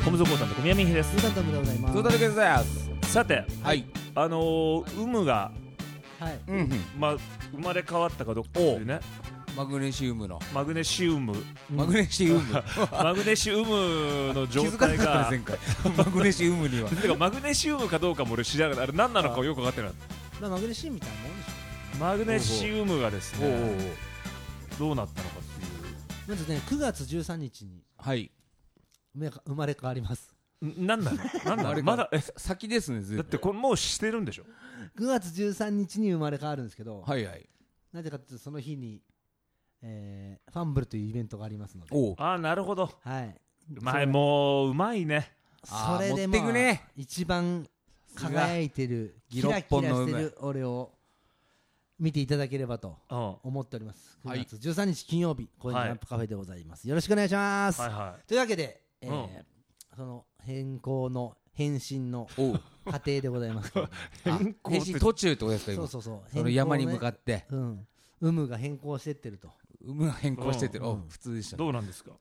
コムゾコータンと小宮民平です。 ムタンタムでございます。 ゾウタルケです。 さて、 はい、 有無が、 はい、 生まれ変わったかどっかというね。 マグネシウムのマグネシウムマグネシウムマグネシウムの状態が前回マグネシウムにはてかマグネシウムかどうかも俺知らない。あれ何なのかよく分かってない。 マグネシウムみたいなもんでしょ。 マグネシウムがですね、どうなったのかっていう。 まずね、9月13日にはい生まれ変わります。 なんなのまだ先ですね。 だってこれもうしてるんでしょ。 9月13日に生まれ変わるんですけど、 はいはい。 なぜかというとその日にファンブルというイベントがありますので。 ああ、なるほど。 はい。 もううまいね。 それでも一番輝いてるキラキラしてる俺を見ていただければと思っております。9月13日金曜日、高円寺ランプカフェでございます。よろしくお願いします。というわけで、その変身の過程でございます。 変身途中ってことですか。今そう。 その山に向かって有無が変更してってると。 有無が変更してってる。普通でした。 どうなんですか。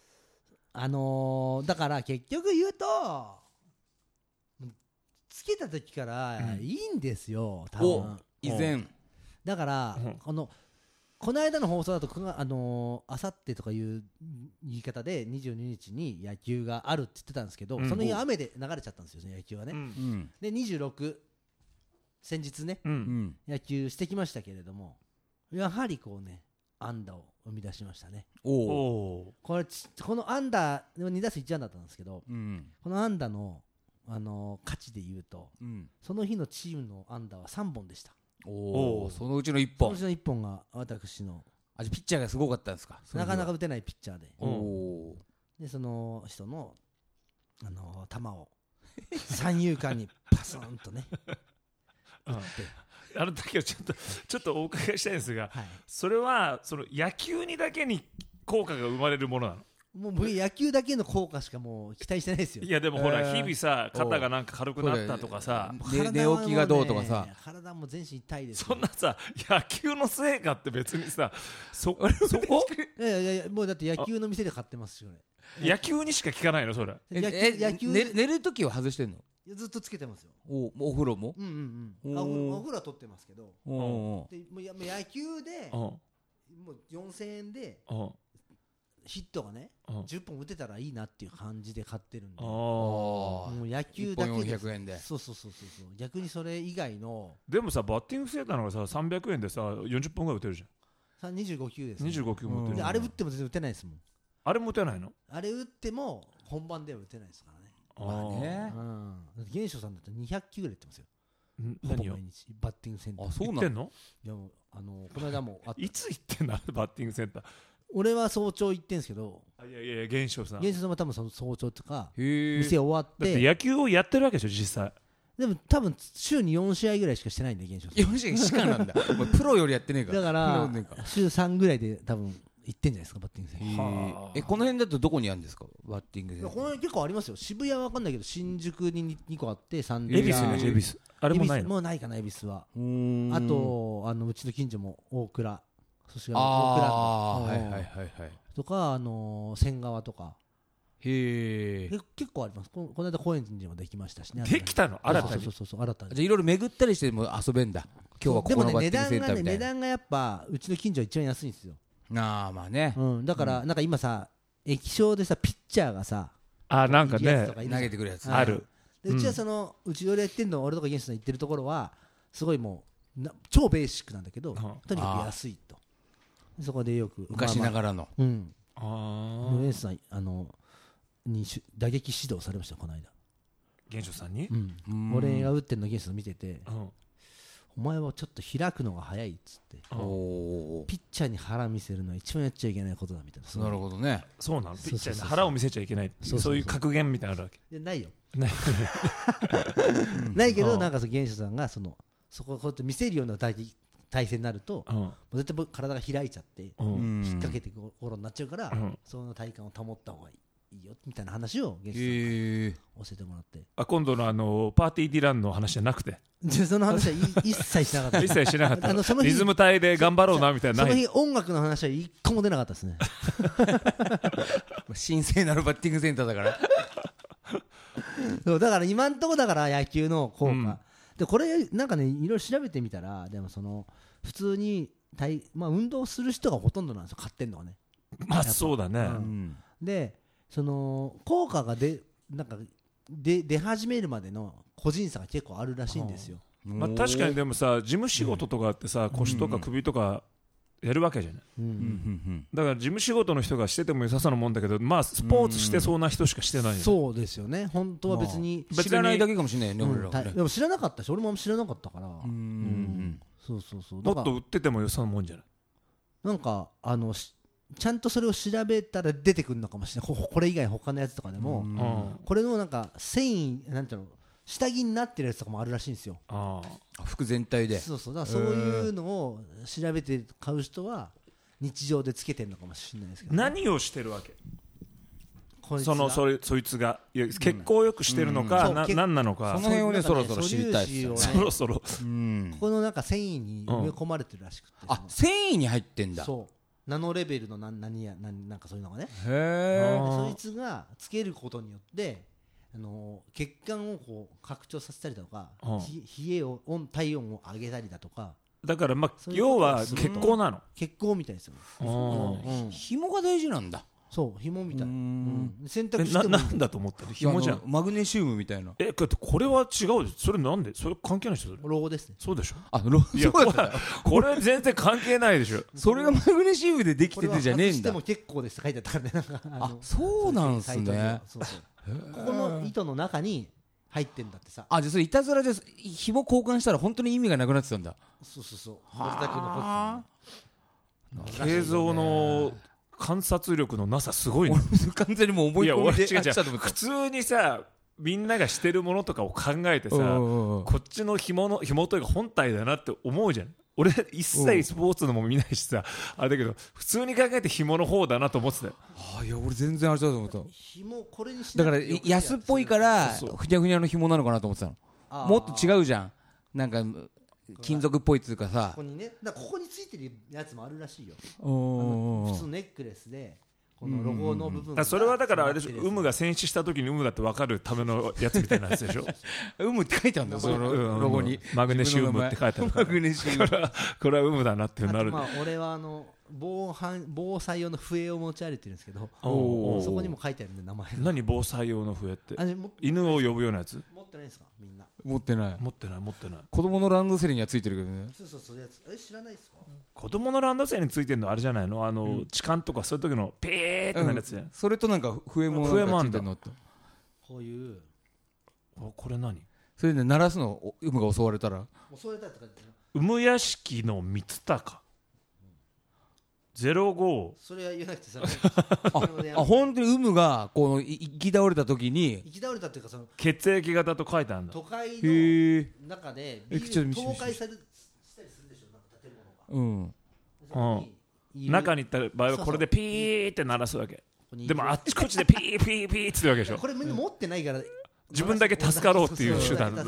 だから結局言うとつけた時からいいんですよ、多分。 以前だからこの間の放送だとあさってとかいう言い方で22日に野球があるって言ってたんですけど、その日雨で流れちゃったんですよね、野球はね。で26先日ね、野球してきましたけれども、やはりこうね安打を生み出しましたね。この安打2打数1安打だったんですけど、この安打の価値で言うと、その日のチームの安打は3本でした。 そのうちの1本。 そのうちの1本が私の。 ピッチャーがすごかったんですか。 なかなか打てないピッチャーで。でその人の球を三遊間にパスンとね打って。 だけどちょっとお伺いしたいんですが、それはその野球にだけに効果が生まれるものなの。 もう僕野球だけの効果しかもう期待してないですよ。 いやでもほら日々さ、肩がなんか軽くなったとかさ、 寝起きがどうとかさ、 体も全身痛いです。 そんなさ野球の成果って別にさそこいやもうだって野球の店で買ってますし、 野球にしか効かないのそれ。 野球寝るときは外してんの。 ずっとつけてますよ。 お風呂も。 お風呂は取ってますけど、でもう野球でもう4000円でヒットがね10本打てたらいいなっていう感じで買ってるんで、もう野球だけで 400円で。 そう逆にそれ以外の。 でもさバッティングセーターのがさ300円でさ40本ぐらい打てるじゃん。 25球ですね。 25球も打てる。 あれ打っても全然打てないですもん。 あれも打てないの。 あれ打っても本番では打てないですからね。玄翔さんだったら200球ぐらい打ってますよ。 何を毎日バッティングセンター。 そうなの。 いやこの間もいつ行ってんのバッティングセンター。 俺は早朝行ってんすけど、 いや玄翔さんは多分その早朝とか店終わって、 だって野球をやってるわけでしょ実際。 でも多分週に4試合ぐらいしかしてないんで玄翔さん。 4試合しかなんだ。プロよりやってねえから。 だから週3ぐらいで多分行ってんじゃないですかバッティングセンター。 この辺だとどこにあるんですかバッティングセンター。 この辺結構ありますよ。渋谷は分かんないけど新宿に2個あって、三恵比寿ね。恵比寿あれもないの。 もうないかな恵比寿は。あとうちの近所も大倉、そして大倉とか仙川とか結構あります。この間高円寺もできましたしね。 できたの新たに。 そう新たに。 じゃあいろいろ巡ったりしても遊べんだ。今日はここのバッティングセンターみたいな。 値段がやっぱうちの近所は一番安いんですよ。 まあね。 だからなんか今さ液晶でさピッチャーがさなんかね投げてくるやつある。 うちはうち俺やってんの俺とかゲンスさん言ってるところはすごいもう超ベーシックなんだけど、とにかく安いと。そこでよく昔ながらの。 ゲンスさんに打撃指導されましたこの間。 玄翔さんに。 俺が打ってんのゲンスさん見てて、お前はちょっと開くのが早いっつって、ピッチャーに腹見せるのは一番やっちゃいけないことだみたいな。 なるほどね。 そうなの。ピッチャーに腹を見せちゃいけない、そういう格言みたいなのあるわけ。 ないよ。ないけどなんか玄翔さんがそこをこうやって見せるような体勢になると絶対体が開いちゃって引っ掛けてゴロになっちゃうから、その体幹を保った方がいいよみたいな話をゲストに教えてもらって、 今度のパーティーディランの話じゃなくて、 その話は一切しなかった一切しなかったリズム隊で頑張ろうなみたいな。 その日音楽の話は一個も出なかったですね。 神聖なるバッティングセンターだからそうだから今んとこだから野球の効果、でこれなんかねいろいろ調べてみたら、でもその普通に運動する人がほとんどなんですよ、買ってんのはね。 まあそうだね、 でその効果が出始めるまでの個人差が結構あるらしいんですよ。 まあ、確かにでもさ事務仕事とかってさ、腰とか首とかやるわけじゃない、だから事務仕事の人がしてても良さそうなもんだけど、まあスポーツしてそうな人しかしてない、 そうですよね。本当は別に知らないだけかもしれないよね、俺らはね。 でも知らなかったし、俺も知らなかったから、そうもっと売ってても良さそうなもんじゃない。 なんかちゃんとそれを調べたら出てくるのかもしれない。これ以外他のやつとかでも、これのなんか繊維なんていうの下着になってるやつとかもあるらしいんですよ。 服全体で。 そうだからそういうのを調べて買う人は日常でつけてるのかもしれないですけど、ね、 何をしてるわけ、そいつが血行よくしてるのか、何なのか、 その辺をねそろそろ知りたいですよね。 そろそろ、 ここのなんか繊維に埋め込まれてるらしくて、 繊維に入ってんだ。 そうナノレベルのなんかそういうのがね、そいつがつけることによって血管をこう拡張させたりだとか、冷えを体温を上げたりだとか、 だからまあ要は血行なの。 血行みたいですよ。 紐が大事なんだ。 そう紐みたい。洗濯してもなんだと思ったの？紐じゃん。 マグネシウムみたいな。 これは違うでしょ。それなんで？それ関係ないでしょ。 ロゴですね。 そうでしょ。 いやこれ全然関係ないでしょ。 それがマグネシウムでできててじゃねえんだ。 これは外しても結構ですって書いてあったからね。 そうなんすね。 ここの糸の中に入ってんだってさ。 じゃあそれいたずらで紐交換したら本当に意味がなくなってたんだ。 そうこれだけ残ってた。 形造の観察力のなさすごいね。 完全にもう思い込みで違う普通にさみんながしてるものとかを考えてさ、こっちの紐というか本体だなって思うじゃん。俺一切スポーツのも見ないしさ、あれだけど普通に考えて紐の方だなと思ってたよ。 いや俺全然あれだと思った。 紐これにしだから安っぽいからふにゃふにゃの紐なのかなと思ってたの。もっと違うじゃん。なんか金属っぽいっつうかさ、 ここにね、ここについてるやつもあるらしいよ。普通ネックレスでこのロゴの部分が、 それはだからあれでしょ、有無が戦死した時に有無だって分かるためのやつみたいなやつでしょ。 有無って書いてあるんだ、そのロゴにマグネシウムって書いてあるから、 マグネシウムこれは有無だなってなる。 俺は防災用の笛を持ち歩いてるんですけど、そこにも書いてあるんで名前。 何防災用の笛って？犬を呼ぶようなやつ？ 持ってないですかみんな？ 持ってない。子供のランドセルにはついてるけどね。 そうやつ。知らないですか？ 子供のランドセルについてるのあれじゃないの？痴漢とかそういう時のピーってなるやつじゃん。 それとなんか笛もあんだ。 こういうこれ何？ それで鳴らすの有無が襲われたら。 襲われたとか。 有無屋敷の三鷹。05。 それは言わなくてさ。 本当に有無がこう行き倒れた時に。 行き倒れたっていうかその血液型と書いてあるんだ。 都会の中で倒壊したりするでしょ、なんか建物が。 中に行った場合はこれでピーって鳴らすわけ。でもあっちこっちでピーピーピーって言うわけでしょ。 これみんな持ってないから自分だけ助かろうっていう手段だ。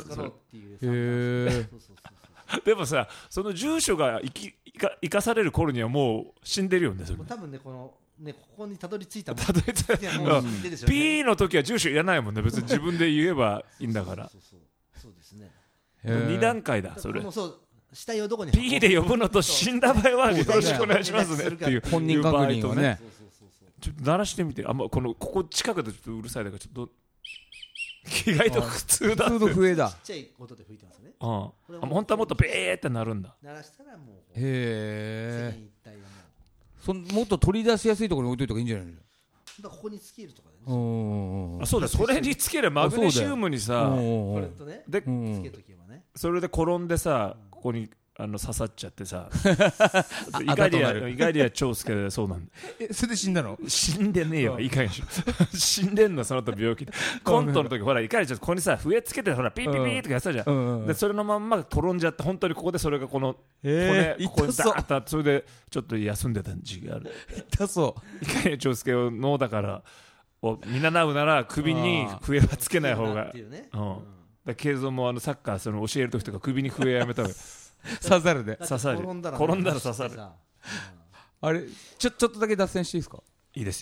でもさ、その住所が生かされる頃にはもう死んでるよね。 多分ね、ここにたどり着いたもん。 ピーの時は住所いらないもんね。別に自分で言えばいいんだから。 そうですね。 2段階だそれ。 死体をどこにピーで呼ぶのと死んだ場合はよろしくお願いしますねっていう本人確認をね。 ちょっと鳴らしてみて。ここ近くでちょっとうるさいだからちょっと意外と普通だ。 普通の笛だ。 ちっちゃい音で吹いてますね。 本当はもっとピーって鳴るんだ。 鳴らしたらもう。 へえ。もっと取り出しやすいところに置いといた方がいいんじゃないの？ ここにつけるとかね。 そうだ、それにつけるマグネシウムにさ、 これとね、 で、 つけとけばね。 それで転んでさ、ここに刺さっちゃってさ、イガリア長介でそうなんだ。 それで死んだの？ 死んでねえよ、いかにしろ。死んでんの、その後病気で。コントの時、ほら、イガリア長介、ここにさ、笛つけて、ほら、ピーピーピーとかやってたじゃん。で、それのまんま転んじゃって、本当にここでそれがこの骨、ここにダーッとあって、それでちょっと休んでた時期がある。 痛そう。 イガリア長介を脳だから見習うなら首に笛はつけない方が。慶三もサッカー教える時とか首に笛やめた方が刺さるで。 転んだら刺さる。 あれちょっとだけ脱線していいですか？ いいですよ。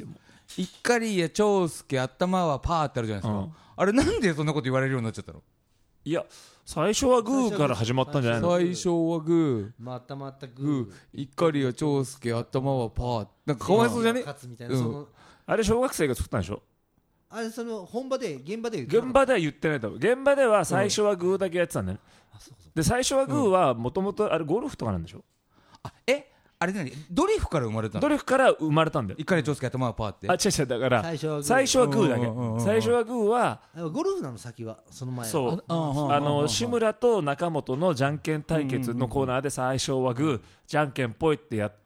イカリア長介頭はパーってあるじゃないですか、あれなんでそんなこと言われるようになっちゃったの？ いや最初はグーから始まったんじゃないの？ 最初はグーまたグー、イカリア長介頭はパー、なんかかわいそうじゃね？ あれ小学生が作ったんでしょ？ あれその現場では言ってないと思う。現場では最初はグーだけやってたんだよね。で最初はグーはもともとあれゴルフとかなんでしょ？ あれ何ドリフから生まれたの？ ドリフから生まれたんだよ。 イカリア長介頭はパーって。 違うだから最初はグーだけ。最初はグーはゴルフなの先はその前は。 そう志村と中本のじゃんけん対決のコーナーで最初はグーじゃんけんぽいってやった。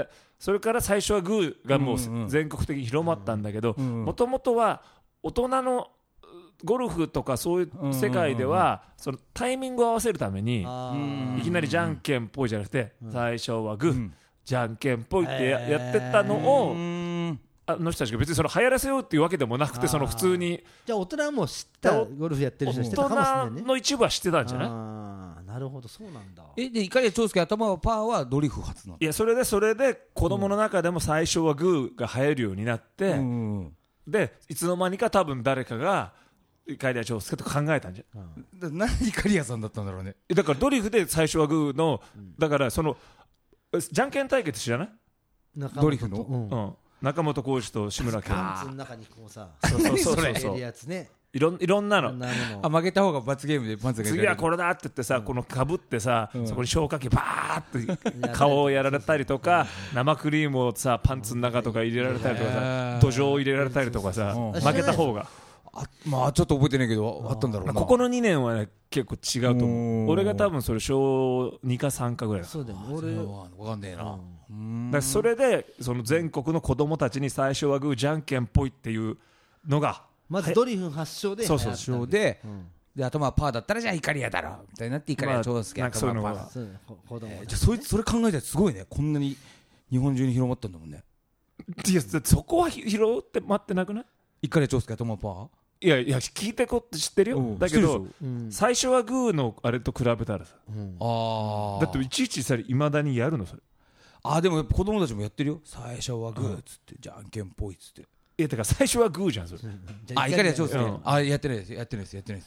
それから最初はグーがもう全国的に広まったんだけど、もともとは大人のゴルフとかそういう世界ではそのタイミングを合わせるためにいきなりじゃんけんぽいじゃなくて最初はグーじゃんけんぽいってやってたのをあの人たちが別にその流行らせようっていうわけでもなくて、その普通にじゃあ大人はもう知ったゴルフやってる人知ってたかもしれないね。 大人の一部は知ってたんじゃない？ なるほどそうなんだ。 でイカリア長介頭はパーはドリフ初なの？ いやそれで子供の中でも最初はグーが流行るようになって、でいつの間にか多分誰かがイカリア長介と考えたんじゃん。 何イカリアさんだったんだろうね。 だからドリフで最初はグーのだからそのじゃんけん対決知らない？ ドリフの、 中本浩二と志村けん。 パンツの中にこうさそうやつね。 いろんなの。 負けた方が罰ゲームでパンツが次はこれだって言ってさ、このかぶってさ、そこに消火器バーって顔をやられたりとか、生クリームをさパンツの中とか入れられたりとかさ、土壌を入れられたりとかさ、負けた方が。 まあちょっと覚えてないけどあったんだろうな。 ここの2年はね結構違うと思う。俺が多分それ小2か3かぐらいだ。 そうだよね。俺わかんねえな。 だからそれでその全国の子供たちに最初はグーじゃんけんぽいっていうのがまずドリフ発祥で発祥で頭はパーだったらじゃあイカリアだろみたいになってイカリア長介頭はパー。じゃあそれ考えたらすごいね。こんなに日本中に広まったんだもんね。 いやそこは広って待ってなくない？ イカリア長介頭はパー。 いや聞いてこって知ってるよ。だけど最初はグーのあれと比べたらさ、だっていちいちさいまだにやるのそれ。 でも子供たちもやってるよ。最初はグーっつってじゃんけんぽいっつって。 いやだから最初はグーじゃんそれ。 イカリア長介やってないです。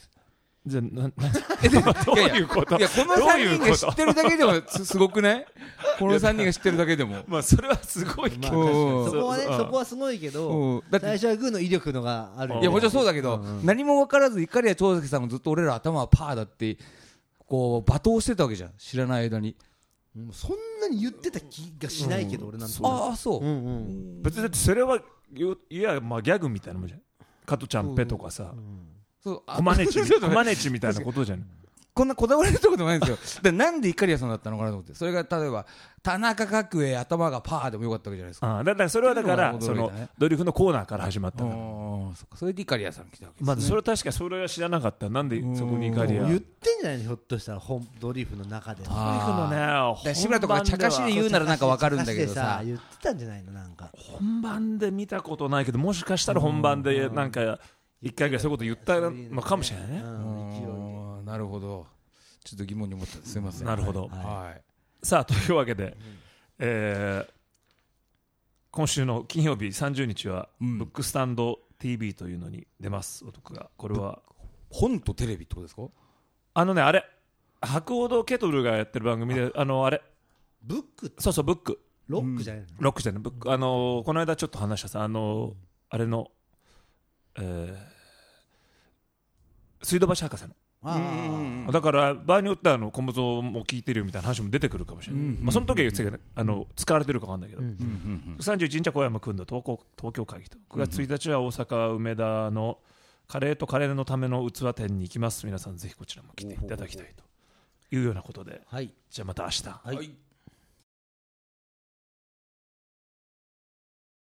じゃあどういうこと？いやこの3人が知ってるだけでもすごくない？この3人が知ってるだけでもまあそれはすごいけど、 そこはすごいけど最初はグーの威力のがある。 いやもちろんそうだけど何も分からずイカリア長介さんもずっと俺ら頭はパーだってこう罵倒してたわけじゃん、知らない間に。 そんなに言ってた気がしないけど俺なんて。 そう別にだってそれはいやまあギャグみたいなもんじゃん。加トちゃんペとかさコマネチみたいなことじゃん。 こんなこだわりのところでもないんですよ。でなんでイカリアさんだったのかなと思って。それが例えば田中角栄頭がパーでもよかったわけじゃないですか。 だからそれはだからそのドリフのコーナーから始まったから。 それでイカリアさん来たわけですね。 まずそれは確かそれは知らなかった。なんでそこにイカリア言ってんじゃないのひょっとしたらドリフの中で。ドリフのね志村とか茶化しで言うならなんかわかるんだけどさ、 言ってたんじゃないのなんか。 本番で見たことないけどもしかしたら本番でなんか一回ぐらいそういうこと言ったのかもしれないね。 なるほど。ちょっと疑問に思ったんです。すみません。 なるほど。さあというわけで、今週の金曜日30日はブックスタンド TV というのに出ます。僕がこれは本とテレビってことですか？ あれ博報堂ケトルがやってる番組であれブックそうブックロックじゃないの？ ロックじゃないブックこの間ちょっと話したさあれの水道橋博士のだから場合によっては小物も聞いてるよみたいな話も出てくるかもしれない。その時は使われてるか分かんないけど31日は小山君の東京会議と9月1日は大阪梅田のカレーとカレーのための器店に行きます。皆さんぜひこちらも来ていただきたいというようなことで、じゃあまた明日。